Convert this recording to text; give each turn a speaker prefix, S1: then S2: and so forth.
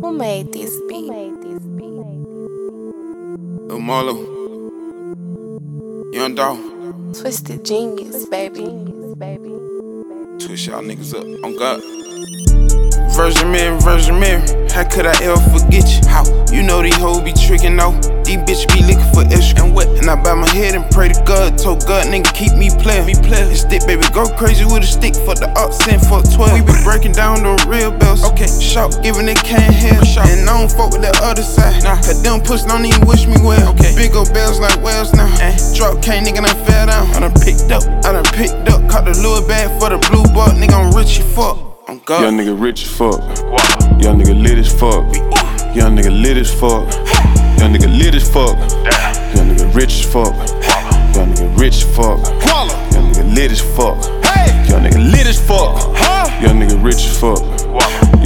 S1: Who made this beat?
S2: Lil Marlo, Young Dog,
S1: Twisted Genius, baby.
S2: twist y'all niggas up on God. Virgin Mary, how could I ever forget you? How? You know these hoes be tricking though. These bitches be looking for extra and wet. And I bow my head and pray to God. Told God, nigga, keep me playing. And stick, baby, go crazy with a stick. Fuck the ox and fuck 12. We be breaking down the real bells. Okay, shout, giving it can't help. And I don't fuck with the other side. Nah, cause them pussy don't even wish me well. Okay, big old bells like whales now. Drop cane, nigga, done fell down. I done picked up, caught the lure bag for the blue buck. Nigga, I'm rich as fuck.
S3: Young nigga rich as fuck. Young nigga lit as fuck. Young nigga lit as fuck. Young nigga lit as fuck. Young nigga rich as fuck. Young nigga rich as fuck. Young nigga lit as fuck. Young nigga lit as fuck. Young nigga rich as fuck.